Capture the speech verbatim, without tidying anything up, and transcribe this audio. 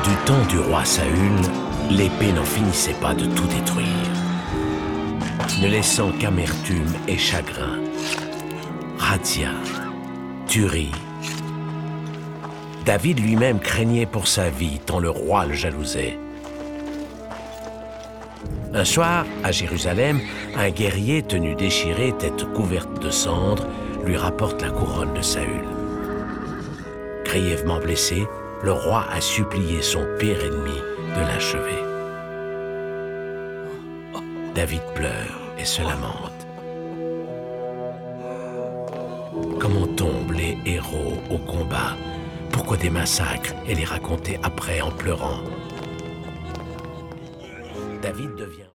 Du temps du roi Saül, l'épée n'en finissait pas de tout détruire, ne laissant qu'amertume et chagrin. Razzia, tuerie. David lui-même craignait pour sa vie, tant le roi le jalousait. Un soir, à Jérusalem, un guerrier tenu déchiré, tête couverte de cendres, lui rapporte la couronne de Saül. Grièvement blessé, le roi a supplié son pire ennemi de l'achever. David pleure et se lamente. Comment tombent les héros au combat? Pourquoi des massacres et les raconter après en pleurant? David devient